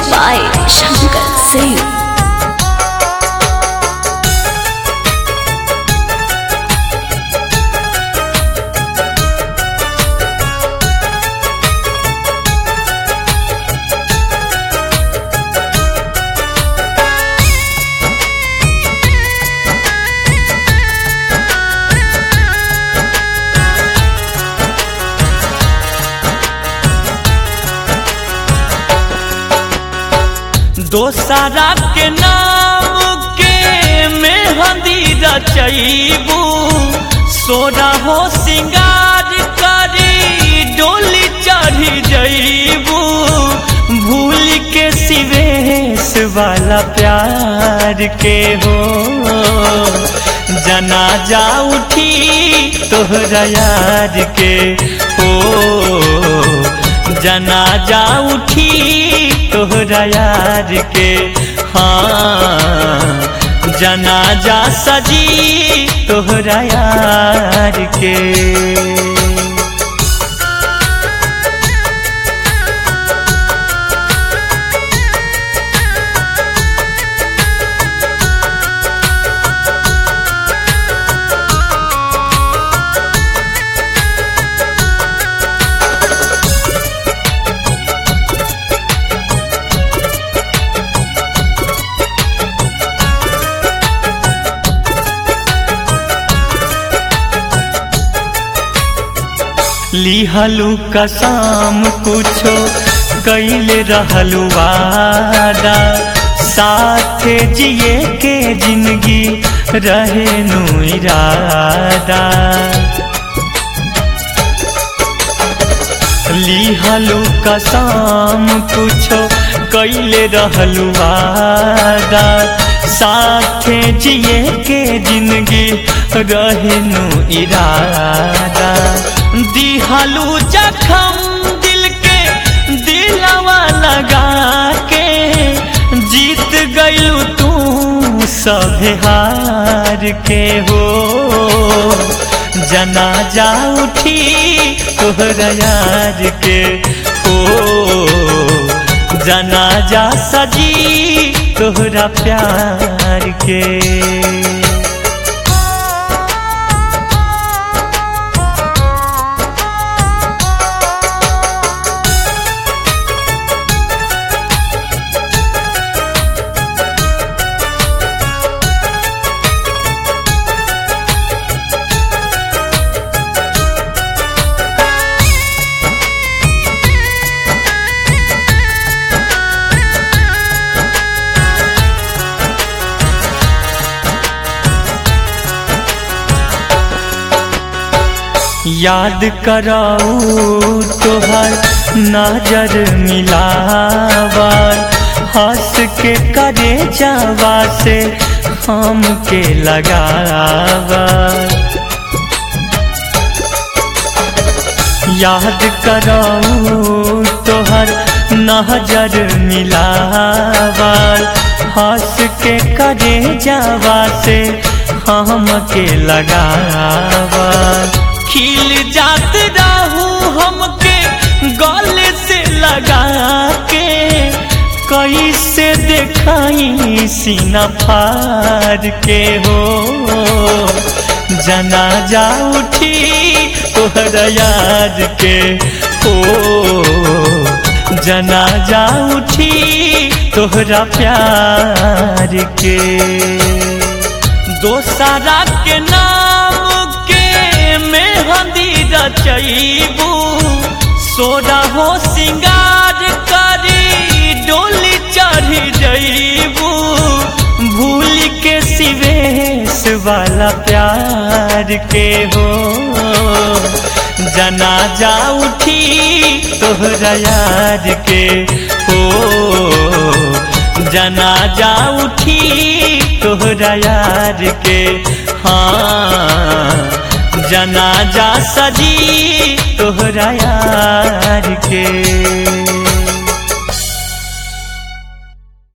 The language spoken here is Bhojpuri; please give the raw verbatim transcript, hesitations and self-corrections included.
by Shankar Singh. दोसरा के नाम के मेहंदी रचैबू सोना हो सिंगार करी डोली चढ़ी जैबू भूल के सिवेश वाला प्यार के हो जनाजा उठी तोहरा यार के हो जनाजा उठी तोहरा यार के हाँ जनाजा सजी तोहरा यार के। लिहलू कसम कुछो कैले रहलू वादा साथे जिए के जिंदगी रहे नु इरादा लिहलू कसम कुछो कैले रहलू वादा साथे जिए के जिंदगी रहे नु इरादा दिहलू जखम दिल के दिलवा लगा के जीत गयू तू सभे हार के हो जनाजा उठी तोहरा यार के हो जनाजा सजी तोहरा प्यार के। याद कराऊ तोहर नजर मिलावर हंस के करे जावा से हम के लगावर याद कराऊ तोहर नजर मिलावर हंस के करे जावा से हम के लगावर खिल जात रहू हमके गले से लगा के कैसे देखाई सीना फाड़ के हो जनाजा उठी तोहरा यार के हो जनाजा उठी तोहरा प्यार के। दोसरा के नाम मेहंदी रचैबू सोना हो सिंगार करी डोली चढ़ी जैबू भूल के सिवेश वाला प्यार के हो जनाजा उठी तोहरा यार के हो जनाजा उठी तोहरा यार के हाँ जनाजा सजी तोहरा यार के।